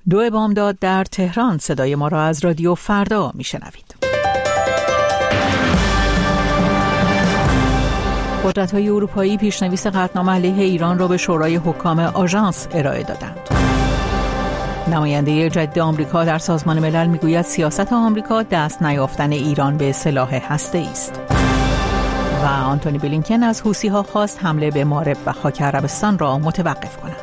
2 بامداد در تهران. صدای ما را از رادیو فردا میشنوید. قدرت‌های اروپایی پیشنویس قطعنامه علیه ایران را به شورای حکام آژانس ارائه دادند. نماینده جدید آمریکا در سازمان ملل میگوید سیاست آمریکا دست نیافتن ایران به سلاح هسته‌ای است. و آنتونی بلینکن از حوثی‌ها خواست حمله به مارب و خاک عربستان را متوقف کنند.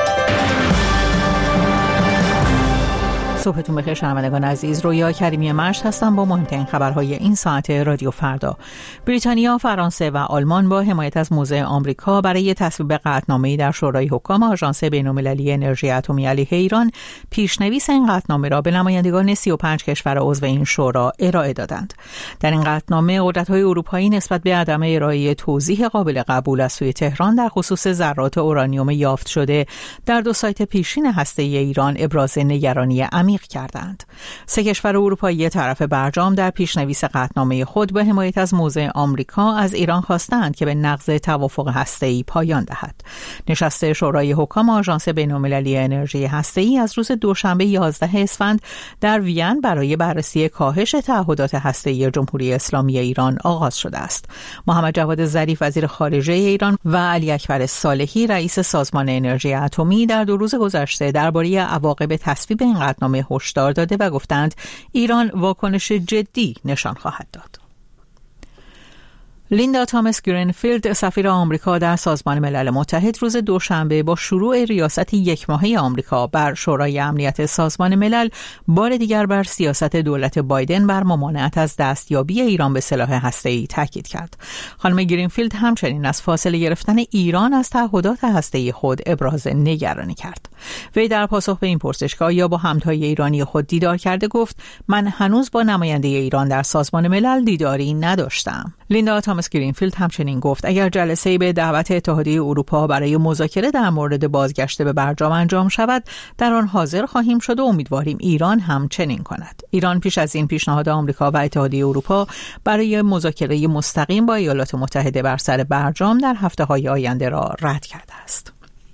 صبحتون بخیر شنوندگان عزیز، رویا کریمی مشت هستم با مهمترین خبرهای این ساعت رادیو فردا. بریتانیا، فرانسه و آلمان با حمایت از موضع آمریکا برای تصویب قطعنامه‌ای در شورای حکام آژانس بین‌المللی انرژی اتمی علیه ایران پیشنویس این قطعنامه را به نمایندگان 35 کشور عضو این شورا ارائه دادند. در این قطعنامه قدرت‌های اروپایی نسبت به عدم ارائه توضیح قابل قبول از سوی تهران در خصوص ذرات اورانیوم یافت شده در 2 سایت پیشین هسته‌ای ایران ابراز نگرانی عمیق کردند. 3 کشور اروپایی طرف برجام در پیشنویس قطعنامه خود با حمایت از موضع آمریکا از ایران خواستند که به نقض توافق هسته‌ای پایان دهد. نشست شورای حکام آژانس بین‌المللی انرژی هسته‌ای از روز دوشنبه 11 اسفند در وین برای بررسی کاهش تعهدات هسته‌ای جمهوری اسلامی ایران آغاز شده است. محمد جواد ظریف وزیر خارجه ایران و علی اکبر صالحی رئیس سازمان انرژی اتمی در 2 روز گذشته درباره عواقب تصویب این قطعنامه هشدار داده و گفتند ایران واکنش جدی نشان خواهد داد. لیندا تامس گرینفیلد سفیر آمریکا در سازمان ملل متحد روز دوشنبه با شروع ریاست 1 ماهه آمریکا بر شورای امنیت سازمان ملل بار دیگر بر سیاست دولت بایدن بر ممانعت از دستیابی ایران به سلاح هسته‌ای تاکید کرد. خانم گرینفیلد همچنین از فاصله گرفتن ایران از تعهدات هسته‌ای خود ابراز نگرانی کرد. وی در پاسخ به این پرسشگاه یا با همتای ایرانی خود دیدار کرده گفت من هنوز با نماینده ایران در سازمان ملل دیداری نداشتم. لیندا تامس گرینفیلد همچنین گفت اگر جلسه‌ای به دعوت اتحادیه اروپا برای مذاکره در مورد بازگشت به برجام انجام شود در آن حاضر خواهیم شد و امیدواریم ایران هم چنین کند. ایران پیش از این پیشنهاد آمریکا و اتحادیه اروپا برای مذاکره مستقیم با ایالات متحده بر سر برجام در هفته‌های آینده را رد کرده است.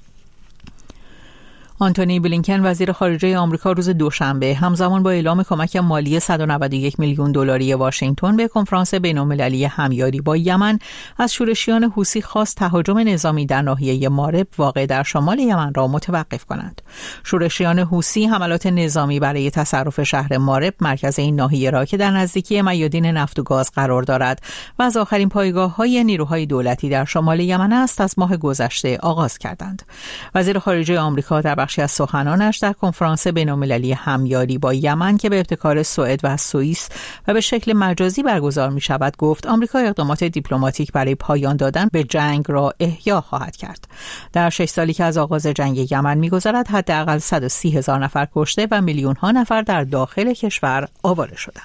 آنتونی بلینکن وزیر خارجه آمریکا روز دوشنبه همزمان با اعلام کمک مالی 191 میلیون دلاری واشنگتن به کنفرانس بین‌المللی همیاری با یمن از شورشیان حوثی خواست تهاجم نظامی در ناحیه مارب واقع در شمال یمن را متوقف کنند. شورشیان حوثی حملات نظامی برای تصرف شهر مارب مرکز این ناحیه را که در نزدیکی میادین نفت و گاز قرار دارد و از آخرین پایگاه‌های نیروهای دولتی در شمال یمن است از ماه گذشته آغاز کردند. وزیر خارجه آمریکا در بخشی از سخنانش در کنفرانس بین‌المللی همیاری با یمن که به ابتکار سوئد و سوئیس و به شکل مجازی برگزار می شود گفت آمریکا اقدامات دیپلماتیک برای پایان دادن به جنگ را احیا خواهد کرد. در 6 سالی که از آغاز جنگ یمن می‌گذرد حداقل 130,000 نفر کشته و میلیون‌ها نفر در داخل کشور آواره شدند.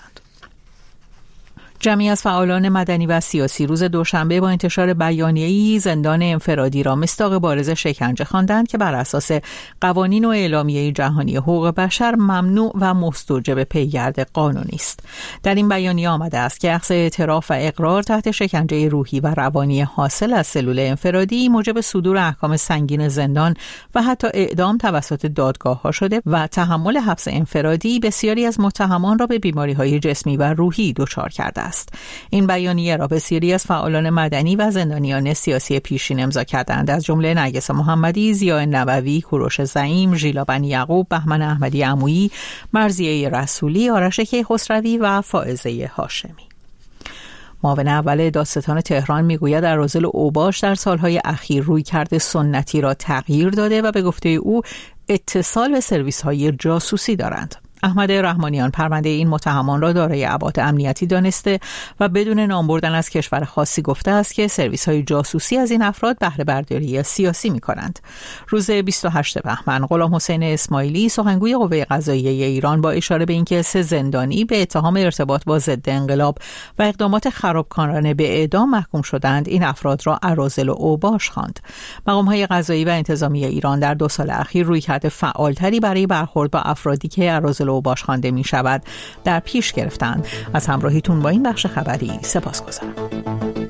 جمعی از فعالان مدنی و سیاسی روز دوشنبه با انتشار بیانیه‌ای زندان انفرادی را مصداق بارز شکنجه خواندند که بر اساس قوانین و اعلامیه جهانی حقوق بشر ممنوع و مستوجب پیگرد قانونی است. در این بیانیه آمده است که اخذ اعتراف و اقرار تحت شکنجه روحی و روانی حاصل از سلول انفرادی موجب صدور احکام سنگین زندان و حتی اعدام توسط دادگاه‌ها شده و تحمل حبس انفرادی بسیاری از متهمان را به بیماری‌های جسمی و روحی دچار کرده است. این بیانیه را بسیاری از فعالان مدنی و زندانیان سیاسی پیشین امضا کردند، از جمله نرگس محمدی، ضیاء نووی، کوروش زعیم، ژیلا بنی یعقوب، بهمن احمدی عمویی، مرضیه رسولی، آرش کیخسروی و فائزه هاشمی. معاون اول دادستان تهران میگوید اراذل اوباش در سالهای اخیر رویکرد سنتی را تغییر داده و به گفته او اتصال به سرویس‌های جاسوسی دارند. احمد رحمانیان پرونده این متهمان را دارای ابعاد امنیتی دانسته و بدون نام بردن از کشور خاصی گفته است که سرویس‌های جاسوسی از این افراد بهره برداری سیاسی می‌کنند. روز 28 بهمن غلام حسین اسماعیلی سخنگوی قوه قضاییه ایران با اشاره به اینکه 3 زندانی به اتهام ارتباط با ضد انقلاب و اقدامات خرابکارانه به اعدام محکوم شدند این افراد را اراذل اوباش خواند. مقام‌های قضایی و انتظامی ایران در 2 سال اخیر رویکرد فعالتری برای برخورد با افرادی که اراذل اوباش خوانده می شود در پیش گرفتند. از همراهیتون با این بخش خبری سپاسگزارم.